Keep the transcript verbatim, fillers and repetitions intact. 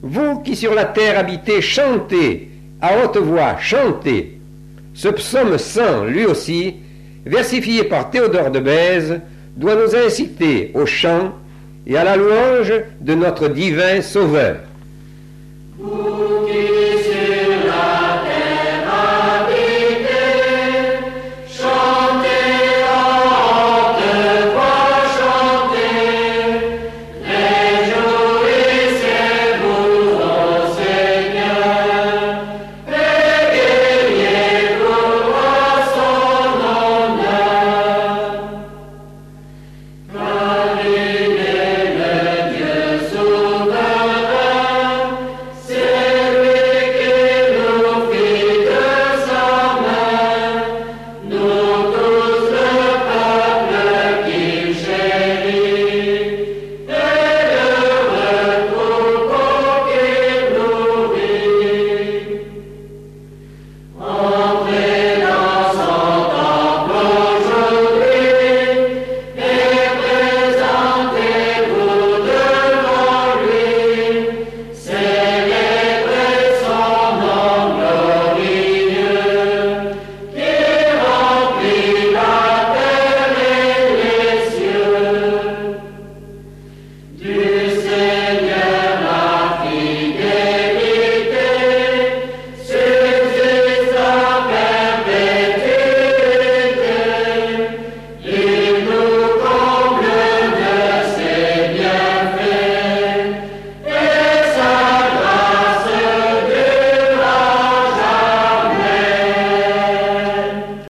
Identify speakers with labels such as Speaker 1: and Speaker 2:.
Speaker 1: Vous qui sur la terre habitez, chantez, à haute voix, chantez. Ce psaume cent, lui aussi, versifié par Théodore de Bèze, doit nous inciter au chant et à la louange de notre divin Sauveur.